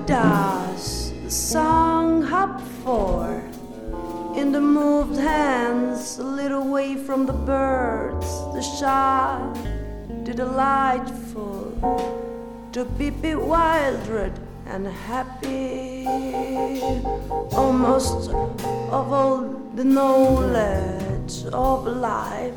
does the song hop for? In the moved hands, a little way from the birds, the shy, the delightful, to be wilder and happy, almost of all the knowledge of life.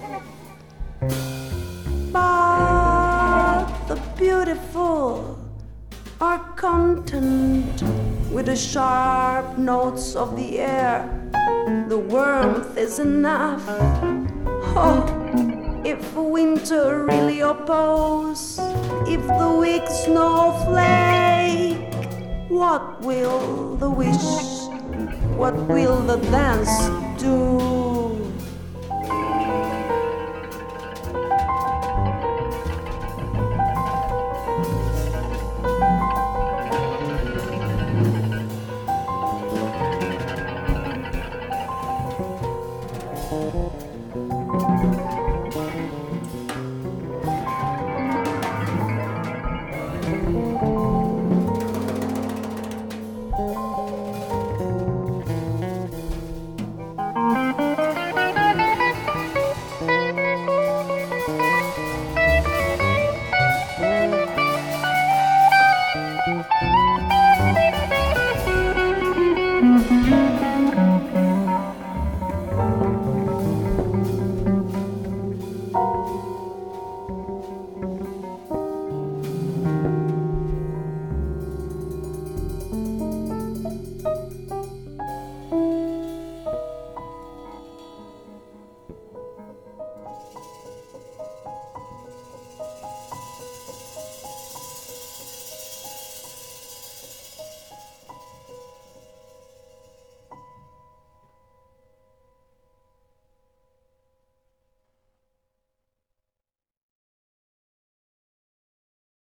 But the beautiful are content with the sharp notes of the air. The warmth is enough. Oh, if winter really oppose, if the weak snowflake, what will the wish, what will the dance do?